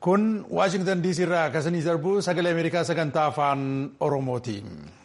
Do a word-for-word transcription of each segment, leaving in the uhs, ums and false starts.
Kun Washington D C irraa akkasanii darbu sagalee Ameerikaa sagantaa afaan Oromooti.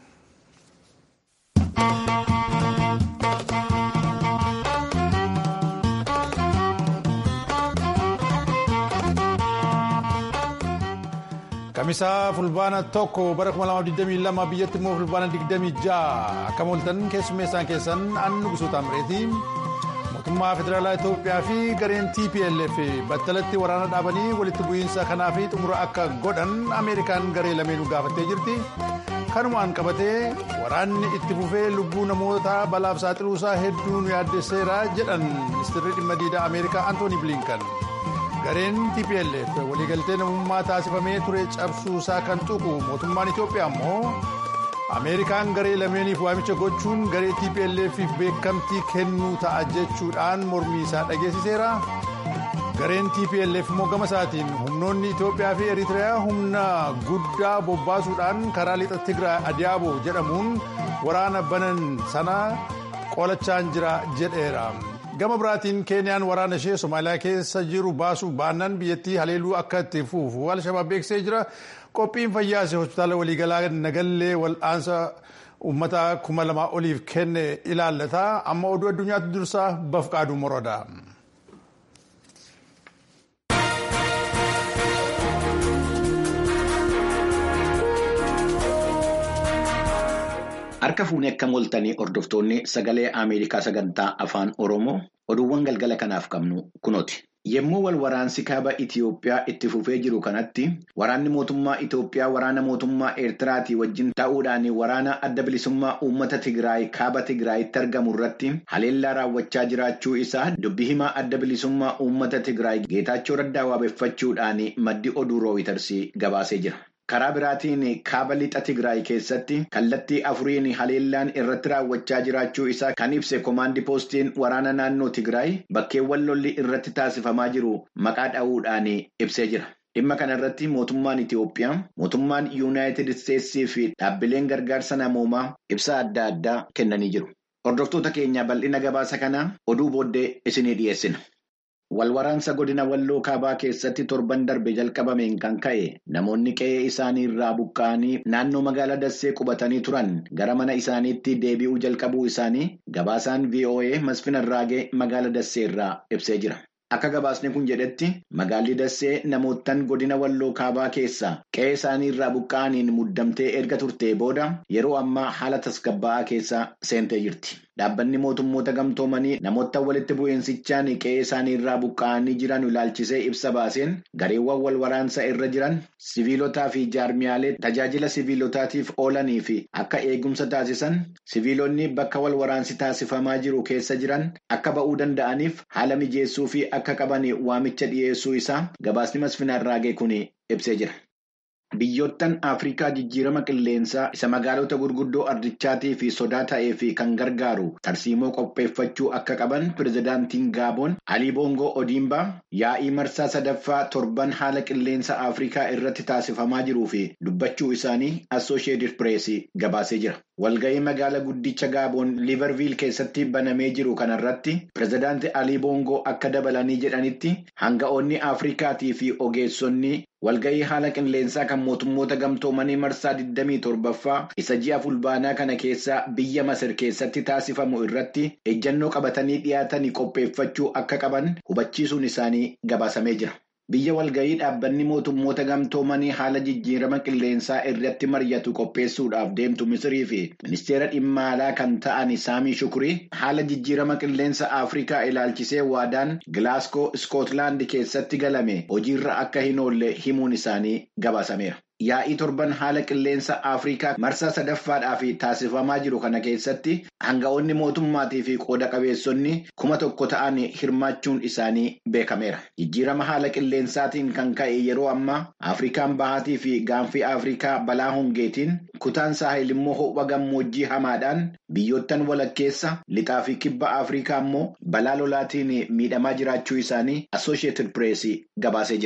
Kamisaa fulbaana tokko bara kuma lamaaf digdamii lama biyyatti immoo fulbaana digdamii ja'a akka mooltan keessummeessaan keessan Annu Gusuutaa Mireetii. Mootummaa Federaalaa Itoophiyaa fi gareen T P L F battalatti waraana dhaabanii walitti bu'iinsa kanaa fi xumura akka godhan Ameerikaan garee lameenuu gaafattee jirti. Kanumaan qabatee waraanni itti fufee lubbuu namoota balaaf saaxiluusaa hedduun yaaddeesseera jedhan ministeerri dhimma diidaa Ameerikaa Antooni Bilinkan. Gareen T P L F waliigaltee namummaa taasifamee ture cabsuusaa kan tuqu mootummaan Itoophiyaa immoo Ameerikaan garee lameeniif waamicha gochuun garee T P L F beekamtii kennuu ta'a jechuudhaan mormii isaa dhageessiseera. Gareen T P L F immoo gama isaatiin humnoonni Itoophiyaa fi Eritiriyaa humna guddaa bobbaasuudhaan karaa lixa Tigraay Adiyaaboo jedhamuun waraana banan sana qolachaan jira jedheera. Gama biraatiin Keeniyaan waraana ishee Somaaliyaa keessa jiru baasuu baannaan biyyattii haleeluu akka itti fufu Al-Shabaab beeksisee jira. Qophiin fayyaasee hospitaala waliigalaa Nagallee wal'aansa uummata kuma lamaa oliif kenne ilaallata. Amma oduu addunyaatti dursaa Bafqaaduu Morodaa. Harka fuunee akka mooltanii hordoftoonni sagalee Ameerikaa sagantaa afaan Oromoo oduuwwan galgala kanaaf qabnu kunooti. Yemmuu wal waraansi kaaba Itiyoophiyaa itti fufee jiru kanatti waraanni mootummaa Itiyoophiyaa waraana mootummaa Eertiraatii wajjin ta'uudhaan waraana adda bilisummaa uummata Tigraay kaaba Tigraayitti argamu irratti haleellaa raawwachaa jiraachuu isaa dubbii himaa adda bilisummaa uummata Tigraay Geetaachoo Raddaa waabeffachuudhaan maddi oduu Rooyitarsii gabaasee jira. Karaa biraatiin kaaba lixa Tigraay keessatti kallattii afuriin haleellaan irratti raawwachaa jiraachuu isaa kan ibse Komaandi Poostiin waraana naannoo Tigraay bakkeewwan lolli irratti taasifamaa jiru maqaa dha'uudhaan ibsee jira. Dhimma kana irratti mootummaan Itiyoophiyaa, mootummaan Yuunaayitid Isteetsii fi dhaabbileen gargaarsa namoomaa ibsa adda addaa kennanii jiru. Hordoftoota keenya bal'ina gabaasa kanaa oduu booddee isinii dhiyeessina. Walwaraansa godina Walloo Kaabaa keessatti torban darbe jalqabameen kan ka'e namoonni qe'ee isaanii irraa buqqa'anii naannoo magaalaa Dassee qubatanii turan gara mana isaaniitti deebi'uu jalqabuu isaanii gabaasaan V O A Masfin Arraagee magaalaa Dassee irraa ibsee jira. Akka gabaasni kun jedhetti magaalli Dassee namoottan godina Walloo Kaabaa keessaa qe'ee isaanii irraa buqqa'aniin muddamtee erga turtee booda yeroo ammaa haala tasgabbaa'aa keessa seentee jirti. Dhaabbanni mootummoota gamtoomanii namoota walitti bu'iinsichaan qe'ee isaanii irraa buqqa'anii jiran ilaalchisee ibsa baaseen gareewwan wal waraansa irra jiran siviilotaa fi jaarmiyaalee tajaajila siviilotaatiif oolanii fi akka eegumsa taasisan siviilonni bakka wal waraansi taasifamaa jiru keessa jiran akka ba'uu danda'aniif haala mijeessuu fi akka qaban waamicha dhiyeessuu isaa gabaasni Masfin Arraagee kun ibsee jira. Biyyoottan Afrikaa jijjiirama qilleensaa isa magaalota gurguddoo ardichaatii fi sodaa ta'ee fi kan gargaaru tarsiimoo qopheeffachuu akka qaban pirezidaantiin Gaaboon Alii Boongoo Odiimbaa yaa'ii marsaa sadaffaa torban haala qilleensa Afrikaa irratti taasifamaa jiruu fi dubbachuu isaanii Associated Press gabaasee jira. Walga'ii magaalaa guddicha Gaaboon Liivarviil keessatti banamee jiru kanarratti pirezidaanti Alii Boongoo akka dabalanii jedhanitti hanga'oonni Afrikaatii fi ogeessonni walga'ii haala qilleensaa kan mootummoota gamtoomanii marsaa digdamii torbaffaa isa ji'a fulbaanaa kana keessa biyya Masir keessatti taasifamu irratti ejjannoo qabatanii dhiyaatanii qopheeffachuu akka qaban hubachiisuun isaanii gabaasamee jira. Biyya walga'ii dhaabbanni mootummoota gamtoomanii haala jijjiirama qilleensaa irratti mari'atu qopheessuudhaaf deemtu Misirii fi ministeera dhimma alaa kan ta'an Saamii Shukurii haala jijjiirama qilleensa Afrikaa ilaalchisee waadaan Gilaasgoo Iskootlaand keessatti galame hojiirra akka hin oolle himuun isaanii gabaasameera. Yaa'ii torban haala qilleensa Afrikaa marsaa sadaffaadhaaf taasifamaa jiru kana keessatti hanga'oonni mootummaatii fi qooda qabeessonni kuma tokko ta'an hirmaachuun isaanii beekameera. Jijjiirama haala qilleensaatiin kan ka'e yeroo ammaa Afrikaan bahaatii fi gaanfii Afrikaa balaa hongeetiin kutaan saahil immoo ho'a gammoojjii hamaadhaan biyyoottan walakkeessa lixaa fi kibba Afrikaa immoo balaa lolaatiin miidhamaa jiraachuu isaanii Associated Press gabaasee jira.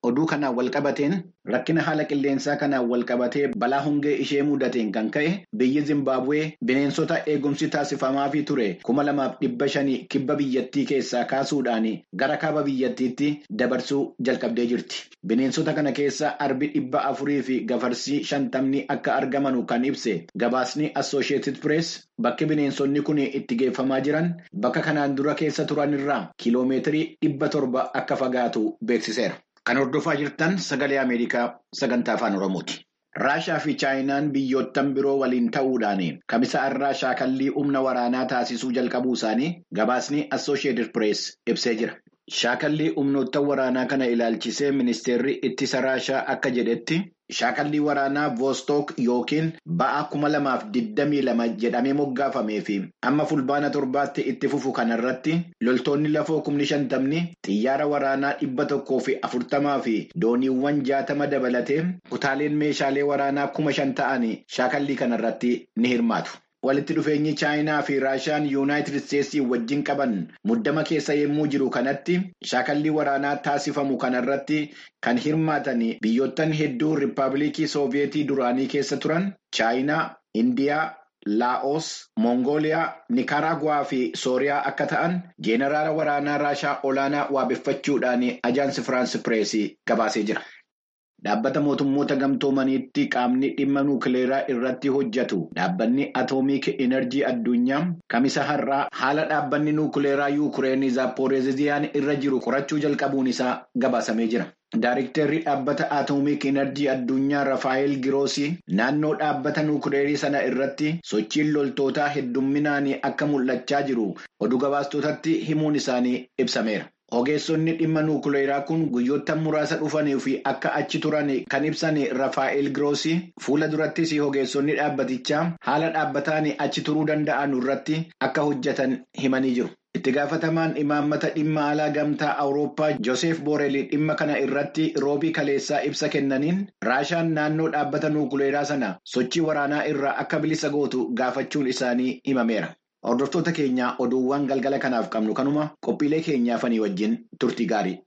Oduu kanaan walqabateen rakkina haala qilleensaa kanaan walqabatee balaa hongee ishee mudateen kan ka'e biyyi Zimbaabuwee bineensota eegumsi taasifamaafii ture kuma lamaaf dhibba shanii kibba biyyattii keessaa kaasuudhaan gara kaaba biyyattiitti dabarsuu jalqabdee jirti. Bineensota kana keessa arbi dhibba afurii fi gafarsii shantamni akka argamanu kan ibse gabaasni Associated Press bakki bineensonni kun itti geeffamaa jiran bakka kanaan dura keessa turan irraa kiiloomeetirii dhibba torba akka fagaatu beeksiseera. Kan hordofaa jirtan sagalee Ameerikaa sagantaa afaan Oromooti. Raashaa fi Chaayinaan biyyoottan biroo waliin ta'uudhaan kamisa har'aa shaakallii humna waraanaa taasisuu jalqabuu isaanii gabaasni Associated Press ibsee jira. Shaakallii humnoota waraanaa kana ilaalchisee ministeerri ittisa Raashaa akka jedhetti shaakallii waraanaa Vostok yookiin ba'aa kuma lamaaf digdamii lama jedhamee moggaafamee fi amma fulbaana torbaatti itti fufu kanarratti loltoonni lafoo kumni shantamni xiyyaara waraanaa dhibba tokkoo fi afurtamaa fi dooniiwwan jaatama dabalatee kutaaleen meeshaalee waraanaa kuma shan ta'an shaakallii kanarratti ni hirmaatu. Walitti dhufeenyi Chaayinaa fi Raashaan Yuunaayitid Isteetsii wajjin qaban muddama keessa yommuu jiru kanatti shaakallii waraanaa taasifamu kanarratti kan hirmaatan biyyoottan hedduu Riippaabilikii Sooviyetii duraanii keessa turan Chaayinaa, Indiyaa, Laa'oos, Mongooliyaa, Nikaraaguwaa fi Sooriyaa akka ta'an jeenaraala waraanaa Raashaa olaanaa waabeffachuudhaan ajaansi Firaansi Pireesii gabaasee jira. Dhaabbata mootummoota gamtoomaniitti qaamni dhimma nuukileeraa irratti hojjetu dhaabbanni Atoomiik Enerjii addunyaa kamisa har'aa haala dhaabbanni nuukileeraa Yuukireen Zaaporeeziyaan irra jiru qorachuu jalqabuun isaa gabaasamee jira. Daayiriktarri dhaabbata Atoomiik Enerjii addunyaa Rafaayil Giroosii naannoo dhaabbata nuukileerii sana irratti sochiin loltootaa heddumminaan akka mul'achaa jiru oduu gabaastotatti himuun isaanii ibsameera. Ogeessonni dhimma nuukileeraa kun guyyoota muraasa dhufanii fi akka achi turan kan ibsan Rafaayil Giroosii fuula durattis ogeessonni dhaabbatichaa haala dhaabbataan achi turuu danda'an irratti akka hojjetan himanii jiru. Itti gaafatamaan imaammata dhimma alaa gamtaa Awurooppaa Joosef Booreel dhimma kana irratti roobii kaleessaa ibsa kennaniin Raashaan naannoo dhaabbata nuukileeraa sana sochii waraanaa irraa akka bilisa gootu gaafachuun isaanii himameera. Hordoftoota keenya oduuwwan galgala kanaaf qabnu kanuma qophiilee keenyaafanii wajjin turtii gaarii.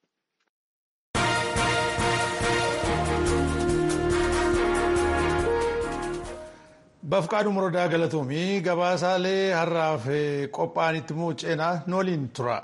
Bafqaadhu Morodaa Galatoomii gabaasaalee har'aaf qophaa'anitti muuceenaa nooliin tura.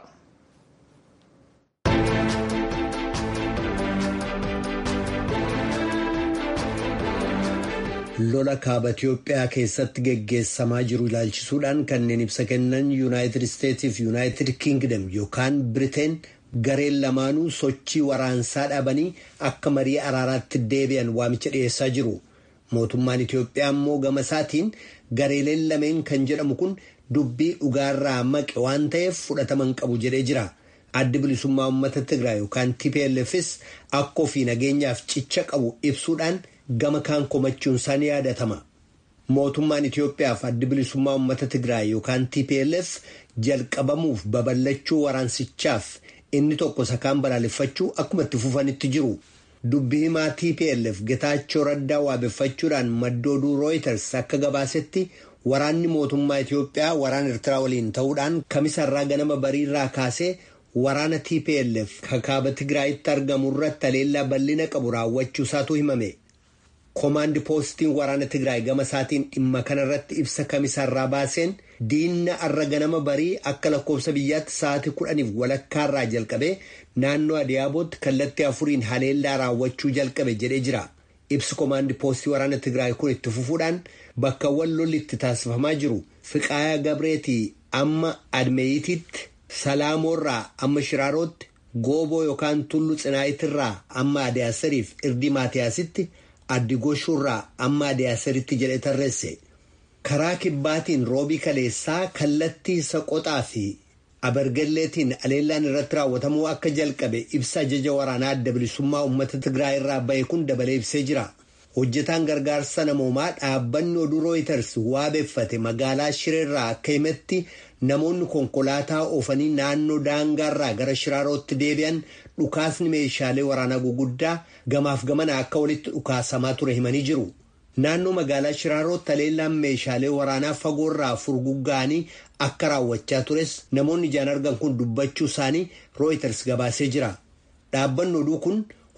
Lola kaaba Itiyoophiyaa keessatti geggeessamaa jiru ilaalchisuudhaan kanneen ibsa kennan Yuunaayitid Isteetsii fi Yuunaayitid Kiingdam yookaan Biriteen gareen lamaanuu sochii waraansaa dhaabanii akka marii araaraatti deebi'an waamicha dhiyeessaa jiru. Mootummaan Itiyoophiyaa immoo gama isaatiin gareeleen lameen kan jedhamu kun dubbii dhugaarraa maqe waan ta'eef fudhataman qabu jedhee jira. Addi bilisummaa uummata Tigraay yookaan T P L F's akka ofii nageenyaaf cicha qabu ibsuudhaan gama kaan komachuun isaanii yaadatama. Mootummaan Itiyoophiyaaf addi bilisummaa uummata Tigraay yookaan T P L F jalqabamuuf babal'achuu waraansichaaf inni tokko sakaan balaaleffachuu akkuma itti fufanitti jiru. Dubbii himaa T P L F Getaachoo Raddaa waabeffachuudhaan maddooduu Reuters akka gabaasetti waraanni mootummaa Itiyoophiyaa waraana Eertiraa waliin ta'uudhaan kamisarraa ganama bariirraa kaasee waraana T P L F kaaba Tigraayitti argamu irratti haleellaa bal'ina qabu raawwachuu isaatu himame. Komaandi poostiin waraana Tigraay gama isaatiin dhimma kanarratti ibsa kamisarraa baaseen diinna arra ganama barii akka lakkoofsa biyyaatti sa'aatii kudhaniif walakkaarraa jalqabee naannoo Adiyaabooti kallattii afuriin haleellaa raawwachuu jalqabe jedhee jira. Ibsi komaandi poostii waraana Tigraay kun itti fufuudhaan bakkawwan lolli itti taasifamaa jiru Fiqaayaa Gabreetii amma Admeeyitiitti, Salaamoorraa amma Shiraarootti, Gooboo yookaan Tulluu Tsinaayitirraa amma Adiyaasariif Irdii Maatiyaasitti, Addi Goshuurraa amma Adiyaasaritti jedhee tarreesse. Karaa kibbaatiin roobii kaleessaa kallattii Saqoxaa fi Abargalleetiin haleellaan irratti raawwatamuu akka jalqabe ibsa ajaja waraanaa adda bilisummaa uummata Tigraay irraa bahe kun dabalee ibsee jira. Hojjetaan gargaarsa namoomaa dhaabbanni oduu Reuters waabeffate magaalaa Shireerraa akka himetti namoonni konkolaataa oofanii naannoo daangaarraa gara Shiraarootti deebi'an dhukaasni meeshaalee waraanaa guguddaa gamaaf gamana akka walitti dhukaasamaa ture himanii jiru. Naannoo magaalaa Shiraarootti haleellaan meeshaalee waraanaa fagoorraa furguggaanii akka raawwachaa tures namoonni ijaan argan kun dubbachuu isaanii Reuters gabaasee jira. Dhaabbanni oduu kun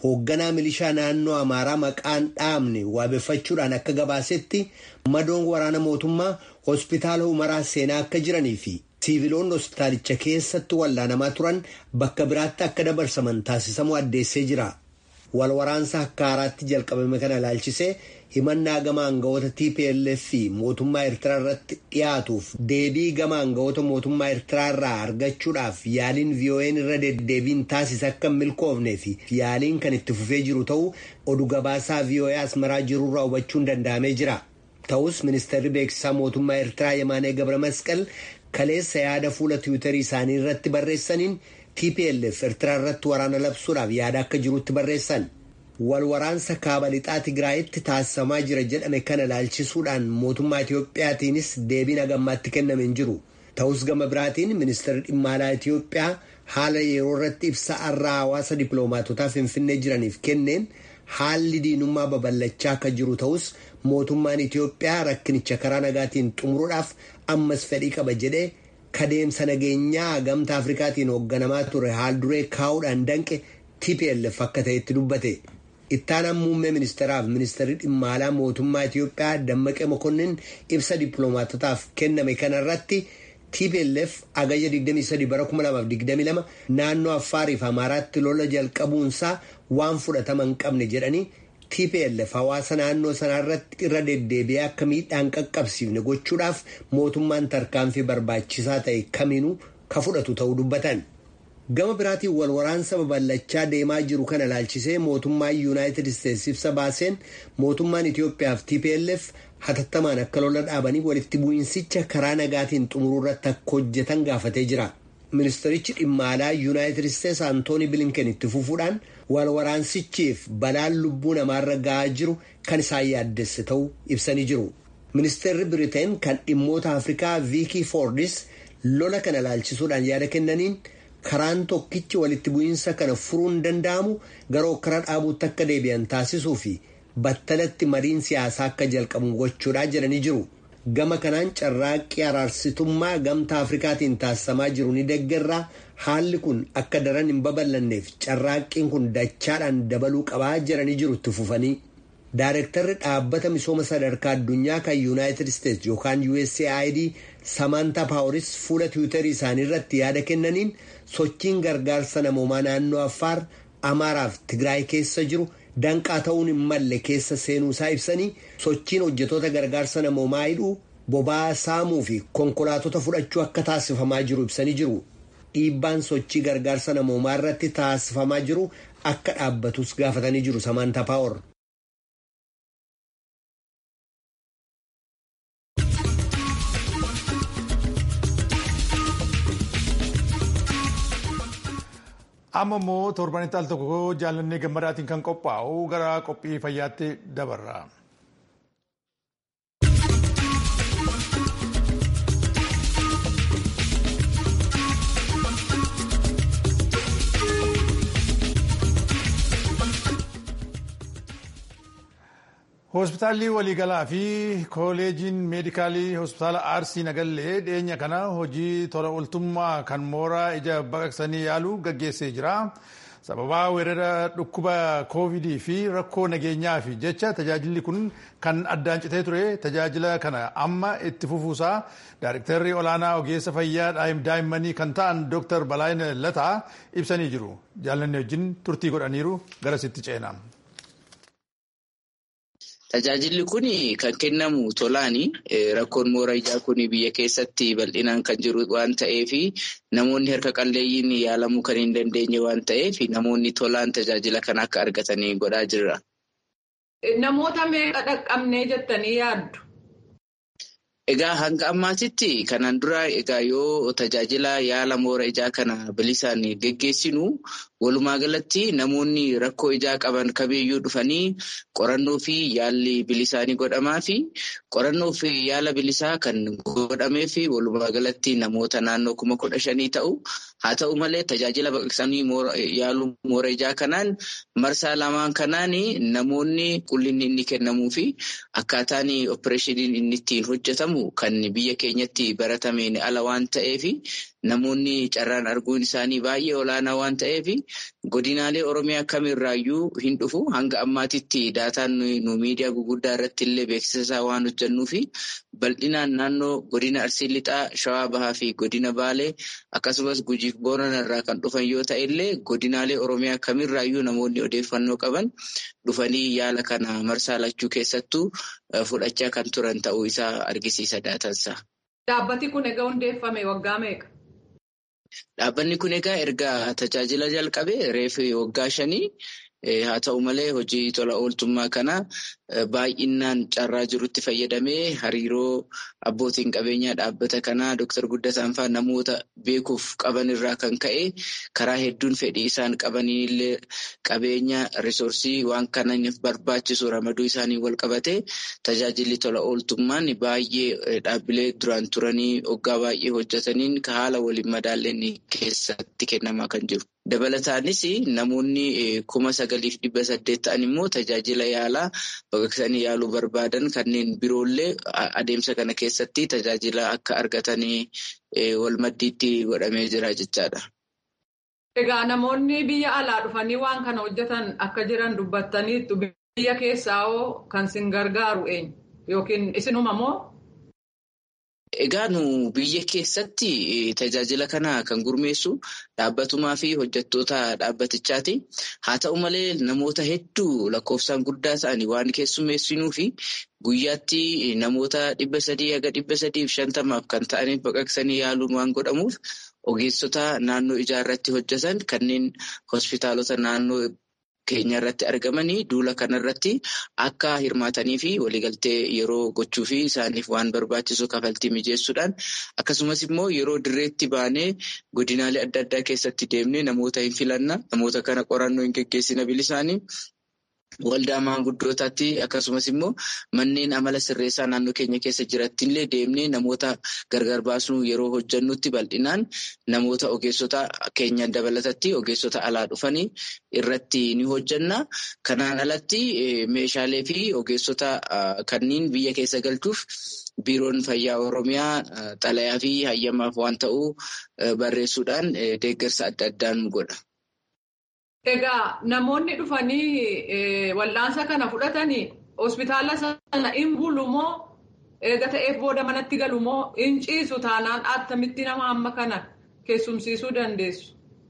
hoogganaa milishaa naannoo Amaaraa maqaan dhaamne waabeffachuudhaan akka gabaasetti madoon waraana mootummaa hospitaala Humaraa seenaa akka jiranii fi siiviloonni hospitaalicha keessatti wallaanamaa turan bakka biraatti akka dabarsaman taasisamuu addeessee jira. Wal waraansa akka haaraatti jalqabame kana ilaalchisee himannaa gama aangawoota T P L F fi mootummaa Eertiraa irratti dhiyaatuuf deebii gama aangawoota mootummaa Eertiraa irraa argachuudhaaf yaaliin V O N irra deddeebiin taasise akka hin milkoofnee fi yaaliin kan itti fufee jiru ta'uu oduu gabaasaa V O A Asmaraa jirurraa hubachuun danda'amee jira. Ta'us ministeerri beeksisaa mootummaa Eertiraa Yemaanee Gabra Masqal kaleessa yaada fuula tiwiitarii isaanii irratti barreessaniin T P L F Eertiraa irratti waraana labsuudhaaf yaada akka jirutti barreessan. Wal waraansa kaaba lixaa Tigraayitti taasisamaa jira jedhame kana ilaalchisuudhaan mootummaa Itoophiyaatiinis deebiin hagammaatti kenname hin jiru. Ta'us gama biraatiin ministeerri dhimma alaa Itoophiyaa haala yeroo irratti ibsa arraa hawaasa dippiloomaatotaa Finfinnee jiraniif kenneen haalli diinummaa babal'achaa akka jiru ta'us mootummaan Itoophiyaa rakkinicha karaa nagaatiin xumuruudhaaf ammas fedhii qaba jedhee kadeemsa nageenyaa gamtaa Afrikaatiin hoogganamaa ture haal duree kaa'uudhaan danqe T P L F akka ta'etti dubbate. Ittaanaan muummee ministeeraaf ministeerri dhimma alaa mootummaa Itoophiyaa Dammaqee Mokonnin ibsa dippiloomaatotaaf kenname kanarratti T P L F agayya digdamii sadii bara kuma lamaaf digdamii lama naannoo Affaarii fi Amaaraatti lola jalqabuunsaa waan fudhatama hin qabne jedhanii T P L F hawaasa naannoo sanarratti irra deddeebi'ee akka miidhaan qaqqabsiifne gochuudhaaf mootummaan tarkaanfii barbaachisaa ta'e kamiinuu ka fudhatu ta'uu dubbatan. Gama biraatiin wal waraansa babal'achaa deemaa jiru kana ilaalchisee mootummaan Yuunaayitid Isteetsi ibsa baaseen mootummaan Itoophiyaa fi T P L F hatattamaan akka lola dhaabanii walitti bu'iinsicha karaa nagaatiin xumuruu irratti akka hojjetan gaafatee jira. Ministeerichi dhimma alaa Yuunaayitid Isteetsi Antooni Bilinken itti fufuudhaan wal waraansichiif balaan lubbuu namaarra ga'aa jiru kan isaan yaaddesse ta'uu ibsanii jiru. Ministeerri Biriteen kan dhimmoota Afrikaa Viikii Foordis lola kana ilaalchisuudhaan yaada kennaniin karaan tokkichi walitti bu'iinsa kana furuun danda'amu gara okkara dhaabuutti akka deebi'an taasisuu fi battalatti mariin siyaasaa akka jalqabu gochuudhaa jedhanii jiru. Gama kanaan carraaqqii araarsitummaa gamtaa Afrikaatiin taasisamaa jiru ni deeggarraa haalli kun akka daran hin babal'anneef carraaqqiin kun dachaadhaan dabaluu qabaa jedhanii jiru itti fufanii. Daarektarri dhaabbata misooma sadarkaa addunyaa kan Yuunaayitid Isteetsi yookaan U S A I D Samantha Paaworis fuula tiwiitarii isaanii irratti yaada kennaniin sochiin gargaarsa namoomaa naannoo Affaar, Amaaraa fi Tigraay keessa jiru danqaa ta'uun hin malle keessa seenuusaa ibsanii sochiin hojjetoota gargaarsa namoomaa hidhuu, boba'aa saamuu fi konkolaatota fudhachuu akka taasifamaa jiru ibsanii jiru. Dhiibbaan sochii gargaarsa namoomaa irratti taasifamaa jiru akka dhaabbatus gaafatanii jiru Samantha Paawor. Amma immoo torbanitti al tokko jaalannee gammadaatiin kan qophaa'u gara qophii fayyaatti dabarra. Hospitaalli waliigalaa fi kooleejiin meedikaalii hospitaala Arsii Nagallee dhiyeenya kana hojii tola ooltummaa kan mooraa ija baqaqsanii yaaluu gaggeessee jira. Sababa weerara dhukkuba koovidii fi rakkoo nageenyaa fi jecha tajaajilli kun kan addaan citee ture. Tajaajila kana amma itti fufuusaa Daarektarri olaanaa ogeessa fayyaa daa'immanii kan ta'an Dooktar Balaayina Lataa ibsanii jiru. Jaallanni wajjin turtii godhaniiru garasitti ceena. Tajaajilli kun kan kennamu tolaani. Rakkoon mooraa ijaa kun biyya keessatti bal'inaan kan jiru waan ta'eef namoonni harka qalleeyyiin yaalamuu kan hin dandeenye waan ta'eef namoonni tolaan tajaajila kana akka argatanii godhaa jirra. Namoota meeqa dhaqqabnee jettanii yaaddu? Egaa hanga ammaatitti kanaan dura egaa yoo tajaajila yaala mooraa ijaa kana bilisaan geggeessinu walumaa galatti namoonni rakkoo ijaa qaban kamiyyuu dhufanii qorannoo fi yaalli bilisaanii godhamaa fi qorannoo fi yaala bilisaa kan godhamee fi walumaa galatti namoota naannoo kuma kudha shanii ta'u Haa ta'u malee tajaajila baqaqsanii yaaluu moora ijaa kanaan marsaa lamaan kanaan namoonni qullinni inni kennamuu fi akkaataan opereeshiniin inni ittiin hojjetamu kan biyya keenyatti baratameen ala waan ta'eef namoonni carraan arguun isaanii baay'ee olaanaa waan ta'eef godinaalee Oromiyaa kamirraayyuu hin dhufu. Hanga ammaatitti daataan nu miidiyaa guguddaa irratti illee beeksisa isaa waan hojjennuu fi bal'inaan naannoo godina Arsii Lixaa, Shawaa Bahaa fi godina Baalee akkasumas Gujiif Boorana irraa kan dhufan yoo ta'e illee godinaalee Oromiyaa kamirraayyuu namoonni odeeffannoo qaban dhufanii yaala kana marsaa lachuu keessattuu fudhachaa kan turan ta'uu isaa argisiisa daatansaa. Dhaabbati kun egaa hundeeffame waggaa meeqa? Dhaabbanni kun egaa erga tajaajila jalqabee reefu waggaa shanii haa ta'u malee hojii tola ooltummaa kana baay'inaan carraa jirutti fayyadamee hariiroo abbootiin qabeenyaa dhaabbata kanaa Dooktar Guddataan fa'aa namoota beekuuf qaban irraa kan ka'e karaa hedduun fedhii isaan qabaniillee qabeenya risoorsii waan kananiif barbaachisu ramaduu isaanii wal qabatee tajaajilli tola ooltummaan baay'ee dhaabbilee duraan turanii waggaa baay'ee hojjetaniin haala waliin madaalleen keessatti kennamaa kan jiru. Dabalataanis namoonni kuma sagaliif dhibba saddeet ta'an immoo tajaajila yaalaa baqaqsanii yaaluu barbaadan kanneen biroollee adeemsa kana keessatti tajaajila akka argatanii wal maddiitti godhamee jira jechaadha. Egaa namoonni biyya alaa dhufanii waan kana hojjetan akka jiran dubbattaniitu biyya keessaa hoo kan sin gargaaru eenyu yookiin isinuma moo? Egaa nu biyya keessatti tajaajila kana kan gurmeessu dhaabbatumaa fi hojjettoota dhaabbatichaati. Haa ta'u malee namoota hedduu lakkoofsaan guddaa ta'anii waan keessummeessinuu fi guyyaatti namoota dhibba sadii haga dhibba sadiif shantamaaf kan ta'aniif baqaqsanii yaaluun waan godhamuuf ogeessota naannoo ijaarratti hojjetan kanneen hospitaalota naannoo keenya irratti argamanii duula kanarratti akka hirmaatanii fi waliigaltee yeroo gochuu fi isaaniif waan barbaachisu kafaltii mijeessuudhaan akkasumas immoo yeroo dirreetti baanee godinaalee adda addaa keessatti deemnee namoota hin filanna namoota kana qorannoo hin geggeessina bilisaanii waldaa maanguddootaatti akkasumas immoo manneen amala sirreessaa naannoo keenya keessa jirattillee deemnee namoota gargar baasnuu yeroo hojjannutti bal'inaan namoota ogeessota keenya dabalatatti ogeessota alaa dhufanii irratti ni hojjanna. Kanaan alatti meeshaalee fi ogeessota kanneen biyya keessa galchuuf biiroon fayyaa Oromiyaa xalayaa fi hayyamaaf waan ta'uu barreessuudhaan deeggarsa adda addaan godha. Egaa namoonni dhufanii wal'aansa kana fudhatanii hospitaala sana hin bulu moo eega ta'eef booda manatti galu moo hin ciisu taanaan attamitti nama amma kana keessumsiisuu dandeessu?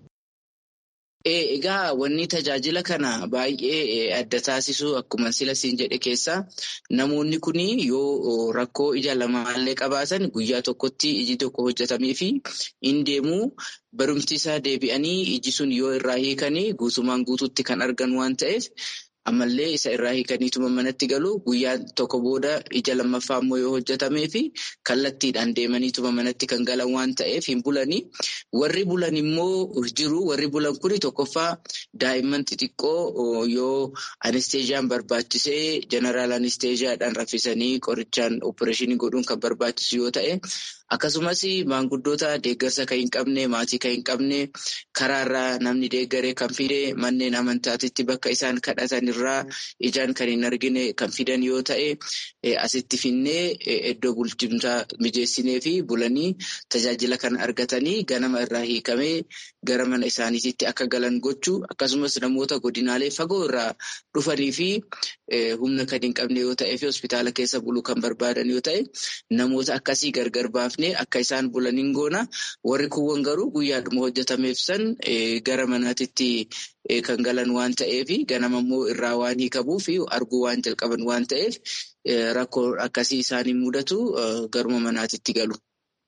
Egaa wanni tajaajila kana baay'ee adda taasisu akkuma sila siin jedhe keessaa namoonni kun yoo rakkoo ija lamaallee qabaatan guyyaa tokkotti iji tokko hojjetamee fi hin deemuu barumsi isaa deebi'anii iji sun yoo irraa hiikanii guutumaan guutuutti kan argan waan ta'eef ammallee isa irraa hiikaniituma manatti galu guyyaa tokko booda ija lammaffaa immoo yoo hojjetamee fi kallattiidhaan deemaniituma manatti kan galan waan ta'eef hin bulanii. Warri bulan immoo jiru. Warri bulan kun tokkoffaa daa'imman xixiqqoo yoo anesteeziyaan barbaachisee jeneraal anesteeziyaadhaan raffisanii qorichaan opereeshinii godhuun kan barbaachisu yoo ta'e akkasumas maanguddoota deeggarsa kan hin qabne maatii kan hin qabne karaarraa namni deeggaree kan fide manneen amantaatitti bakka isaan kadhatan irraa ijaan kan hin argine kan fidan yoo ta'e asitti finnee iddoo bulchiinsaa mijeessinee fi bulanii tajaajila kan argatanii ganama irraa hiikamee gara mana isaaniitti akka galan gochuu akkasumas namoota godinaalee fagoo irraa dhufanii fi humna kan hin qabne yoo ta'e fi hospitaala keessa buluu kan barbaadan yoo ta'e namoota akkasii gargar baafnee akka isaan bulaniin goona. Warri kuuwwan garuu guyyaadhuma hojjetameef san gara manaatitti kan galan waan ta'eef ganama immoo irraa waan hiikamuu fi arguu waan jalqaban waan ta'eef rakkoo akkasii isaanii mudatu garuma manaatitti galu.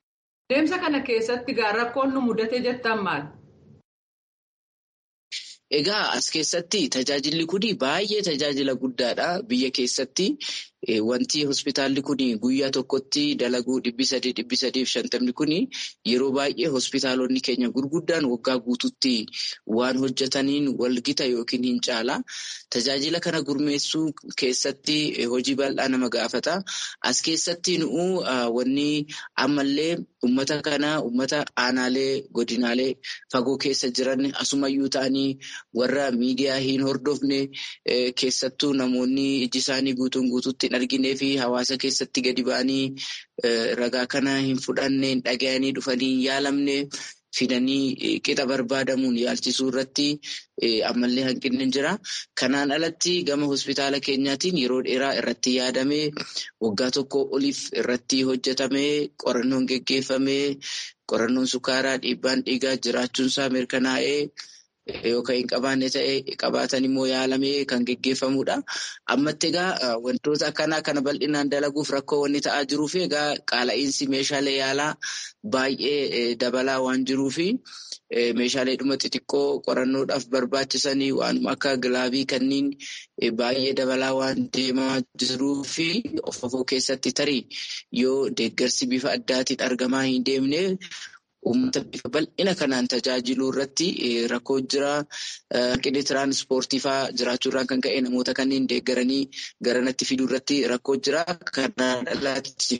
Deemsa kana keessatti gaa rakkoon nu mudate jettan maal? Egaa as keessatti tajaajilli kun baay'ee tajaajila guddaadha. Biyya keessatti wanti hospitaalli kun guyyaa tokkotti dalaguu dhibbi sadii dhibbi sadiif shantamni kun yeroo baay'ee hospitaalonni keenya gurguddaan waggaa guututti waan hojjetaniin walgita yookiin hin caala. Tajaajila kana gurmeessuu keessatti hojii bal'aa nama gaafata. As keessatti nu'u wanni ammallee uummata kana uummata aanaalee godinaalee fagoo keessa jiran asumayyuu ta'anii warra miidiyaa hin hordofne keessattuu namoonni iji isaanii guutuun guutuutti hin arginee fi hawaasa keessatti gadi ba'anii ragaa kana hin fudhanne hin dhaga'anii dhufanii hin yaalamne fidanii qixa barbaadamuun yaalchisuu irratti ammallee hanqinni jira. Kanaan alatti gama hospitaala keenyaatiin yeroo dheeraa irratti yaadamee waggaa tokko oliif irratti hojjetamee qorannoon geggeeffamee qorannoon sukaaraa dhiibbaan dhiigaa jiraachuunsaa mirkanaa'ee yookaan hin qabaanne ta'e qabaatan immoo yaalamee kan geggeeffamudha. Ammatti egaa wantoota akkanaa kana bal'inaan dalaguuf rakkoo wanni ta'aa jiruu fi egaa qaala'iinsi meeshaalee yaalaa baay'ee dabalaa waan jiruu fi meeshaalee dhuma xixiqqoo qorannoodhaaf barbaachisanii waanuma akka gilaabii kanneen baay'ee dabalaa waan deemaa jiruu fi of ofoo keessatti tarii yoo deeggarsi bifa addaatiin argamaa hin deemne uummata bifa bal'ina kanaan tajaajiluu irratti rakkoo jira. Hanqinni tiraanspoortii fa'aa jiraachuudhaan kan ka'e namoota kanneen deeggaranii garanatti fiduu irratti rakkoo jira. Kanaan alatti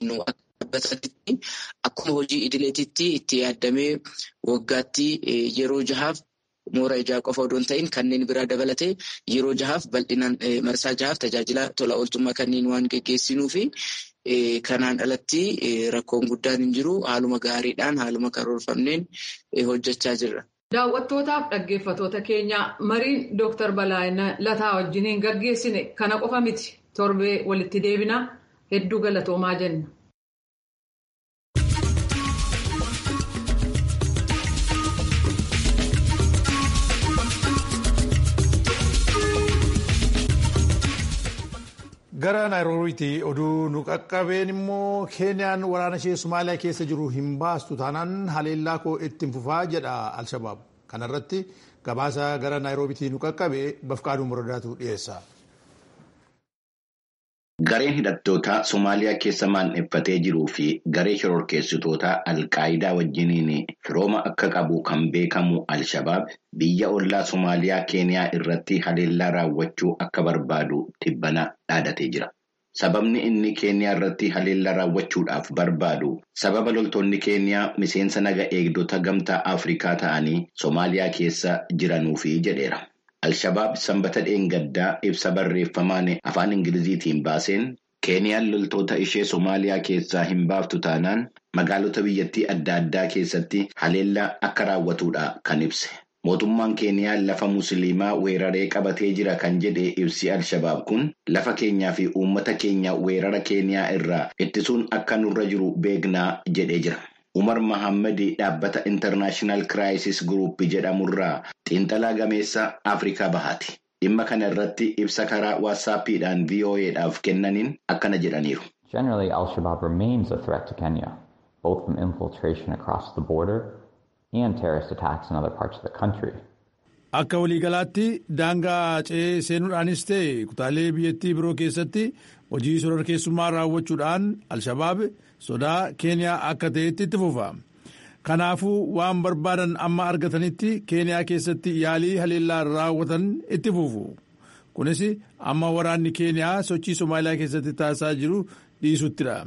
akkuma hojii idileetitti itti yaadamee waggaatti yeroo jahaaf moora ijaa qofa odoo hin ta'in kanneen biraa dabalatee yeroo jahaaf bal'inaan marsaa jahaaf tajaajila tola ooltummaa kanneen waan geggeessinuu fi kanaan alatti rakkoon guddaan hin jiru. Haaluma gaariidhaan haaluma karoorfamneen hojjechaa jirra. Daawwattootaaf dhaggeeffatoota keenya mariin Dooktar Balaayina Lataa wajjiniin gaggeessine kana qofa miti. Torbee walitti deebina. Hedduu galatoomaa jenna. Gara Naayiroobiitti oduu nu qaqqabeen immoo Keeniyaan waraana ishee Somaaliyaa keessa jiru hin baastu taanaan haleellaa koo ittiin fufaa jedha Alshabaab. Kana irratti gabaasa gara Naayiroobiitti nu qaqqabee Bafqaaduu Muradaatu dhiyeessa. Gareen hidhattoota Somaaliyaa keessa maandheeffatee jiruu fi garee shororkeessitoota Alqaayidaa wajjiniin firooma akka qabu kan beekamu Alshabaab biyya ollaa Somaaliyaa Keeniyaa irratti haleellaa raawwachuu akka barbaadu tibbana dhaadatee jira. Sababni inni Keeniyaa irratti haleellaa raawwachuudhaaf barbaadu sababa loltoonni Keeniyaa miseensa naga eegdota gamtaa Afrikaa ta'anii Somaaliyaa keessa jiranuufi jedheera. Alshabaab sanbata dheengaddaa ibsa barreeffamaan afaan Ingiliziitiin baaseen Keeniyaan loltoota ishee Somaaliyaa keessaa hin baaftu taanaan magaalota biyyattii adda addaa keessatti haleellaa akka raawwatudha kan ibse. Mootummaan Keeniyaa lafa Musliimaa weeraree qabatee jira kan jedhe ibsi Alshabaab kun lafa keenyaa fi uummata keenya weerara Keeniyaa irraa ittisuun akka nurra jiru beeknaa jedhee jira. Umar Mohammed dhaabbata International Crisis Group jedhamurraa xiinxalaa gameessa Afrikaa bahaati. Dhimma kana irratti ibsa karaa WhatsAppiidhaan V O Aadhaaf kennaniin akkana jedhaniiru. Generally, Al-Shabaab remains a threat to Kenya, both from infiltration across the border and terrorist attacks in other parts of the country. Akka waliigalaatti daangaa ce'ee seenuudhaanis ta'e kutaalee biyyattii biroo keessatti hojii shororkeessummaa raawwachuudhaan Alshabaab sodaa Keeniyaa akka ta'etti itti fufa. Kanaafuu waan barbaadan amma argatanitti Keeniyaa keessatti yaalii haleellaa raawwatan itti fufu. Kunis amma waraanni Keeniyaa sochii Somaaliyaa keessatti taasisaa jiru dhiisuttidha.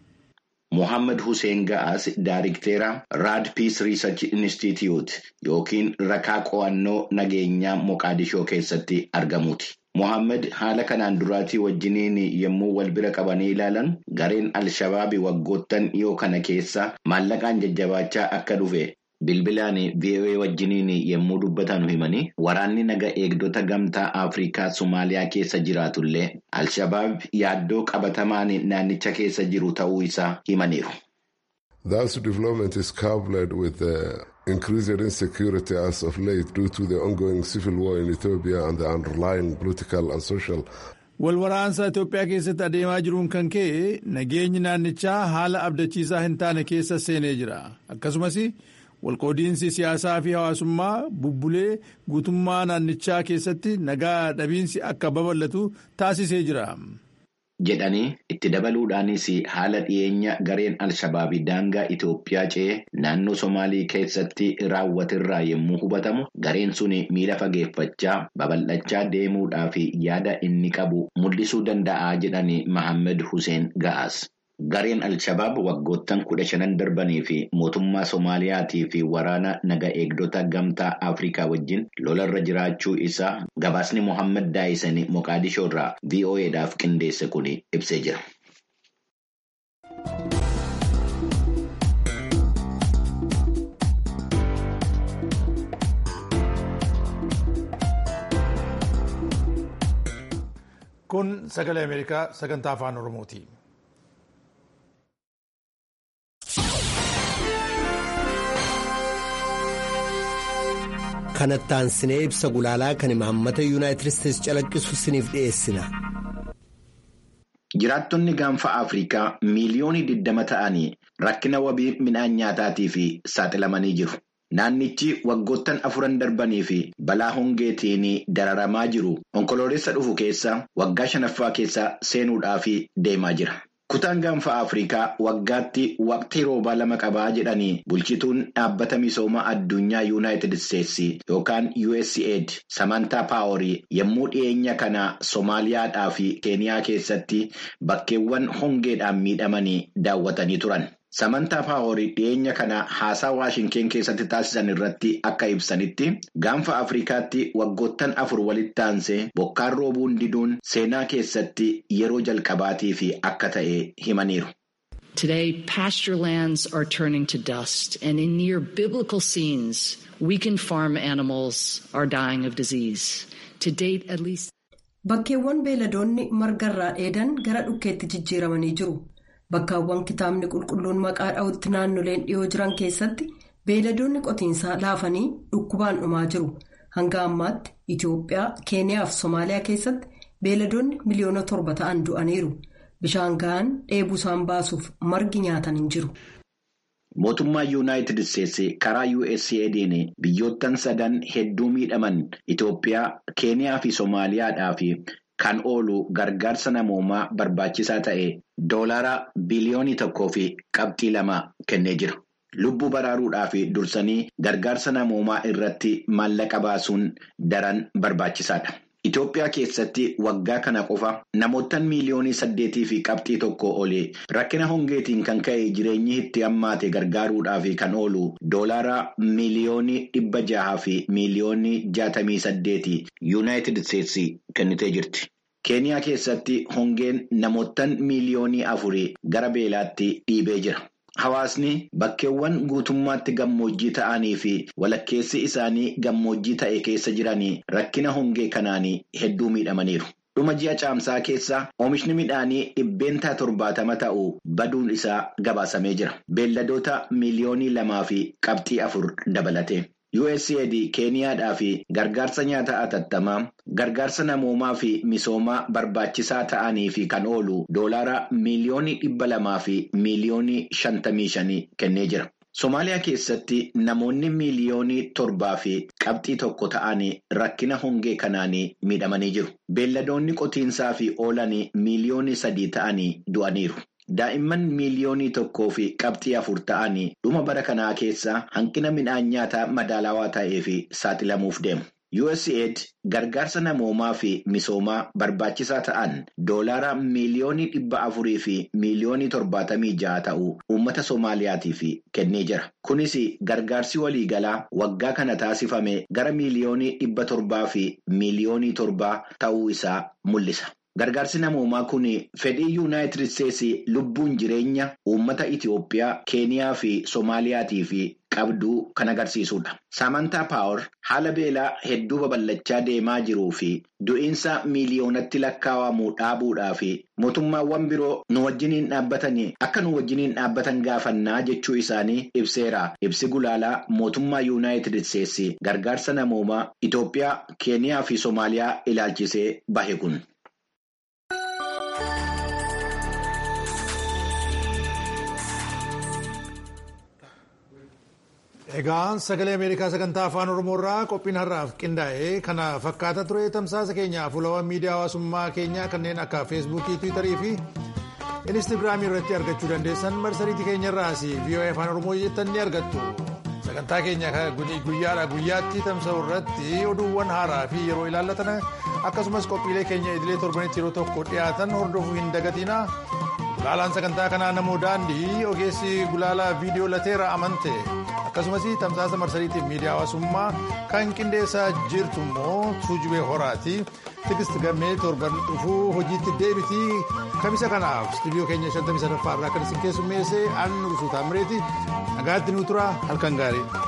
Mohammed Hussein Ga'as Daayirikteera Rad Peace Research Institute yookiin rakaa qo'annoo nageenyaa Moqaadishoo keessatti argamuuti. Mohammed haala kanaan duraatii wajjiniin yommuu wal bira qabanii ilaalan gareen Alshabaabii waggoottan dhiyoo kana keessa maallaqaan jajjabaachaa akka dhufe bilbilaan V O A wajjiniin yommuu dubbatan himanii waraanni naga eegdota gamtaa Afrikaa Somaaliyaa keessa jiraatullee Alshabaab yaaddoo qabatamaan naannicha keessa jiru ta'uu isaa himaniiru. That development is coupled with the increased insecurity as of late due to the ongoing civil war in Ethiopia and the underlying political and social. Walwaraansa Itoophiyaa keessatti adeemaa jiruun kan ka'e nageenyi naannichaa haala abdachiisaa hin taane keessa seenee jira. Akkasumas walqoodiinsi siyaasaa fi hawaasummaa bubbulee guutummaa naannichaa keessatti nagaa dhabiinsi akka babal'atu taasisee jira. jedhanii itti dabaluudhaanis haala dhiyeenya gareen Alshabaabii daangaa Itoophiyaa ce'ee naannoo Somaalii keessatti raawwatirraa yommuu hubatamu gareen sun miila fageeffachaa babal'achaa deemuudhaa fi yaada inni qabu mul'isuu danda'a jedhanii Mahammed Hussein Ga'as. Gareen Alshabaab waggoottan kudha shanan darbanii fi mootummaa Soomaaliyaatii fi waraana naga eegdota gamtaa Afrikaa wajjin lolarra jiraachuu isaa gabaasni Mohammed Daayisanii Moqaadishoo irraa V O E'dhaaf qindeesse kun ibsee jira. Kun sagalee Ameerikaa sagantaa afaan Oromooti. Kanatti aansinee ibsa gulaalaa kan imaammata Yuunaayitid Isteetsi calaqqisu isiniif dhiyeessina. Jiraattonni gaanfa Afrikaa miiliyoonii digdama ta'anii rakkina wabii midhaan nyaataatii fi saaxilamanii jiru. Naannichi waggoottan afuran darbanii fi balaa hongeetiin dararamaa jiru onkoloolessa dhufu keessa waggaa shanaffaa keessa seenuudhaaf deemaa jira. Kutaan gaanfa Afrikaa waggaatti waqtii roobaa lama qabaa jedhanii bulchituun dhaabbata misooma addunyaa Yuunaayitid Isteetsi yookaan U S A I D Samantaa Paaworii yommuu dhiyeenya kana Soomaaliyaadhaa fi Keeniyaa keessatti bakkeewwan hongeedhaan miidhamanii daawwatanii turan. Samantaa Paaworii dhiyeenya kana haasaa Waashinken keessatti taasisan irratti akka ibsanitti gaanfa Afrikaatti waggoottan afur walitti aansee bokkaan roobuun diduun seenaa keessatti yeroo jalqabaatii fi akka ta'e himaniiru. Today, pasture lands are turning to dust, and in near biblical scenes, weakened farm animals are dying of disease. To date, at least. Bakkeewwan beeladoonni margarraa dheedan gara dhukkeetti jijjiiramanii jiru. Bakkaawwan kitaabni qulqulluun maqaa dha'utti naannoleen dhiyoo jiran keessatti beeladoonni qotiinsaa laafanii dhukkubaan dhumaa jiru. Hanga ammaatti Itoophiyaa, Keeniyaa fi Soomaaliyaa keessatti beeladoonni miliyoona torba ta'an du'aniiru. Bishaan gahaan dheebuu isaan baasuuf margi nyaatan hin jiru. Mootummaa Yuunaayitid Isteetsi karaa U S A I D'n biyyoottan sadan hedduu miidhaman Itoophiyaa, Keeniyaa fi Soomaaliyaadhaaf kan oolu gargaarsa namoomaa barbaachisaa ta'e doolaara biliyoonii tokkoo fi qabxii lama kennee jira. Lubbuu baraaruudhaaf dursanii gargaarsa namoomaa irratti maallaqa baasuun daran barbaachisaadha. Itoophiyaa keessatti waggaa kana qofa namoottan miiliyoonii saddeetii fi qabxii tokko olee rakkina hongeetiin kan ka'e jireenyi itti hammaate gargaaruudhaaf kan oolu doolaara miiliyoonii dhibba jaha fi miiliyoonii jaatamii saddeetii Yuunaayitid Isteetsi kennitee jirti. Keeniyaa keessatti hongeen namoottan miiliyoonii afurii gara beelaatti dhiibee jira. Hawaasni bakkeewwan guutummaatti gammoojjii ta'anii fi walakkeessi isaanii gammoojjii ta'e keessa jiranii rakkina hongee kanaanii hedduu miidhamaniiru. Dhuma ji'a caamsaa keessa oomishni midhaanii dhibbeentaa torbaatama ta'u baduun isaa gabaasamee jira. Beelladoota miiliyoonii lamaa fi qabxii afur dabalate. U S A I D Keeniyaadhaa fi gargaarsa nyaata atattamaa, gargaarsa namoomaa fi misoomaa barbaachisaa ta'anii fi kan oolu doolaara miiliyoonii dhibba lamaa fi miiliyoonii shantamii shanii kennee jira. Soomaaliyaa keessatti namoonni miiliyoonii torbaa fi qabxii tokko ta'anii rakkina hongee kanaanii miidhamanii jiru. Beelladoonni qotiinsaa fi oolanii miiliyoonii sadii ta'anii du'aniiru. Daa'imman miiliyoonii tokkoo fi qabxii afur ta'anii dhuma bara kanaa keessa hanqina midhaan nyaataa madaalawaa ta'ee fi saaxilamuuf deemu. U S A I D gargaarsa namoomaa fi misoomaa barbaachisaa ta'an doolaara miiliyoonii dhibba afurii fi miiliyoonii torbaatamii jaha ta'uu uummata Soomaaliyaatiif kennee jira. Kunis gargaarsi waliigalaa waggaa kana taasifame gara miiliyoonii dhibba torbaa fi miiliyoonii torbaa ta'uu isaa mul'isa. Gargaarsi namoomaa kun fedhii Yuunaayitid Isteetsi lubbuun jireenya uummata Itoophiyaa, Keeniyaa fi Soomaaliyaatiif qabduu kan agarsiisudha. Samantaa Paawor haala beelaa hedduu babal'achaa deemaa jiruu fi du'iinsa miiliyoonatti lakkaawamuu dhaabuudhaa fi mootummaawwan biroo nu wajjiniin dhaabbatanii akka nu wajjiniin dhaabbatan gaafannaa jechuu isaanii ibseera. Ibsi gulaalaa mootummaa Yuunaayitid Isteetsi gargaarsa namoomaa Itoophiyaa, Keeniyaa fi Soomaaliyaa ilaalchisee bahe kun. Egaan sagalee Ameerikaa sagantaa afaan Oromoo irraa qophiin har'aaf qindaa'e kana fakkaata ture. Tamsaasa keenya fuulawwan miidiyaa hawaasummaa keenyaa kanneen akka feesbuukii, tiwiitarii fi inistigraamii irratti argachuu dandeessan marsariitii keenya irraas V O A afaan Oromoo jettan ni argattu. Sagantaa keenya guyyaadhaa guyyaatti tamsa'u irratti oduuwwan haaraa fi yeroo ilaallatan akkasumas qophiilee keenya idilee torbanitti yeroo tokko dhiyaatan hordofuu hin dagatina. Gulaalaan sagantaa kanaa namoo daandii ogeessi gulaalaa viidiyoo lateera amante akkasumas tamsaasa marsariitiif miidiyaa hawaasummaa kan qindeessaa jirtu immoo tuujubee horaati. Tigist gammee torban dhufuu hojiitti deebiti. Kamisa kanaaf istuudiyoo keenya shantamii sadaffaa irraa kan isin keessummeesse aan Nugusuu Taamireeti. Nagaatti nu tura halkan gaarii.